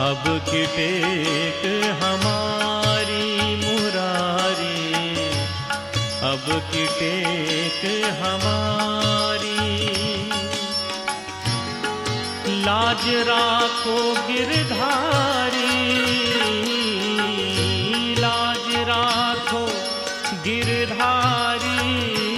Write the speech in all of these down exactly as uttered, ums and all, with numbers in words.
अब की टेक हमारी मुरारी, अब की टेक हमारी। लाज राखो गिरधारी, लाज राखो गिरधारी,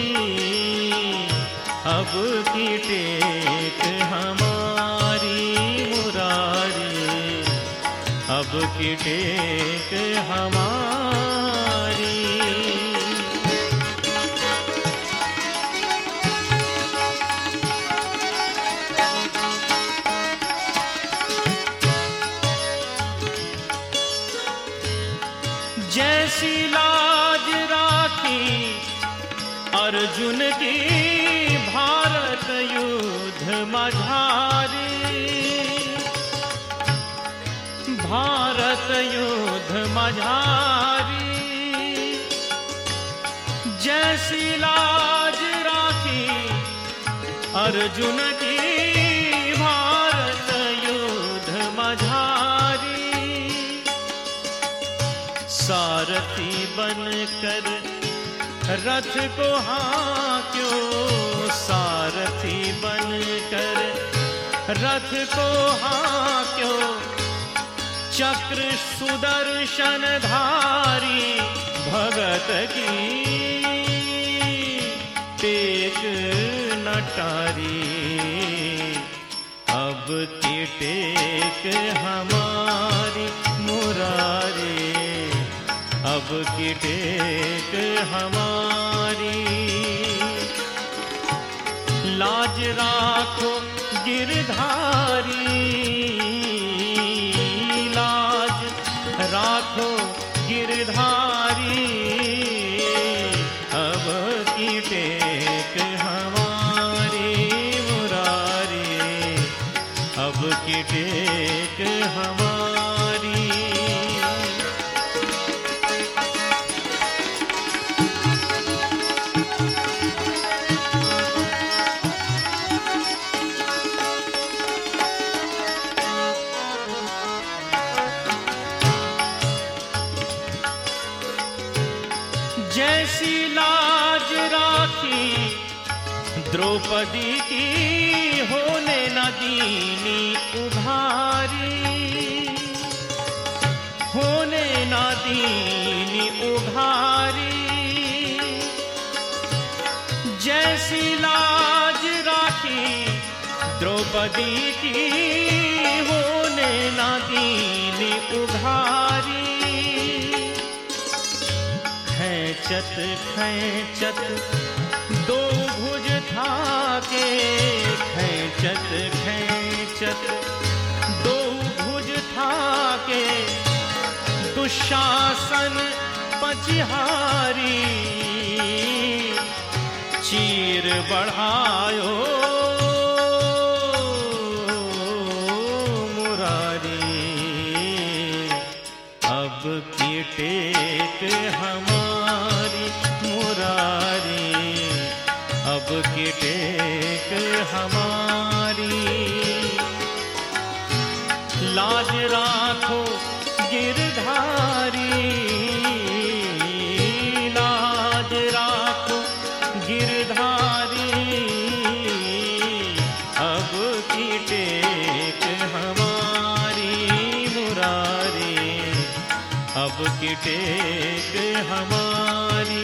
अब की टेक हमारी मुरारी, अब की टेक हमारी। जैसी लाज राखी अर्जुन की भारत युद्ध मझारी, भारत युद्ध मझारी। जैसी लाज राखी अर्जुन की भारत युद्ध मझारी, सारथी बनकर रथ को हांक्यो, सारथी बनकर रथ को हांक्यो। चक्र सुदर्शन धारी भगत की टेक नटारी, अब की टेक हमारी मुरारी, अब की टेक हमारी। लाज राखो गिरधारी, लाज राखो गिरधारी, अब की टेक हमारी मुरारी, अब की टेक हमारी। जैसी लाज राखी द्रौपदी की होने न दीनी उघारी, होने न दीनी उघारी। जैसी लाज राखी द्रौपदी की होने न दीनी उघारी। खैंचत खैंचत दो भुज थाके, खैंचत खैंचत दो भुज थाके। दुशासन पचिहारी चीर बढ़ायो मुरारी, अब की टेक हमारी मुरारी, अब की टेक हमारी। लाज राखो गिरधारी, लाज राखो गिरधारी, अब की टेक हमारी मुरारी, अब की टेक हमारी।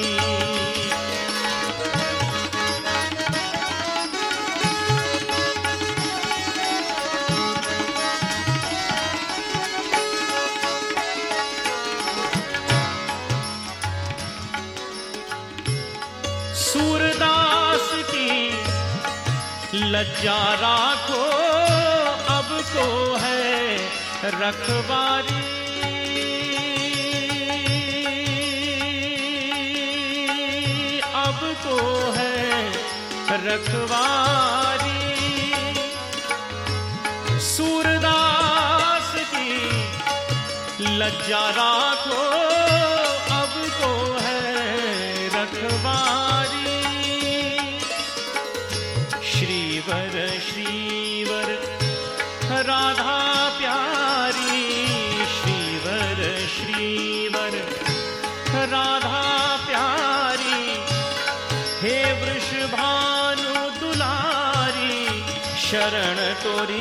सूरदास की लज्जा राखो, अब को है रखवारी, अब को है रखवारी। सूरदास की लज्जा राखो, अब को है रखवारी। श्रीवर श्रीवर राधा प्यारी, हे वृषभानु दुलारी शरण तोरी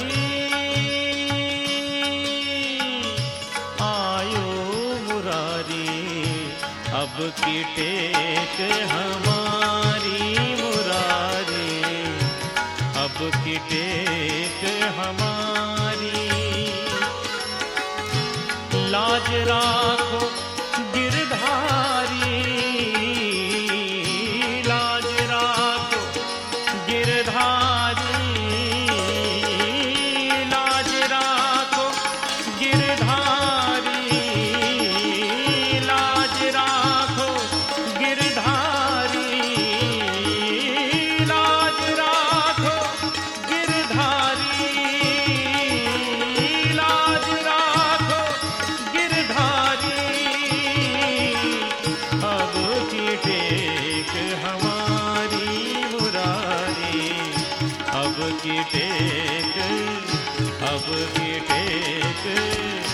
आयो मुरारी अब की टेक हमारी मुरारी अब की टेक हमारी लाज राखो गिरधारी लाज राखो गिरधारी लाज राखो गिरधारी लाज राखो गिरधारी लाज राखो गिरधारी लाज राखो गिरधारी अब की टेक हमारी मुरारी अब की टेक अब की टेक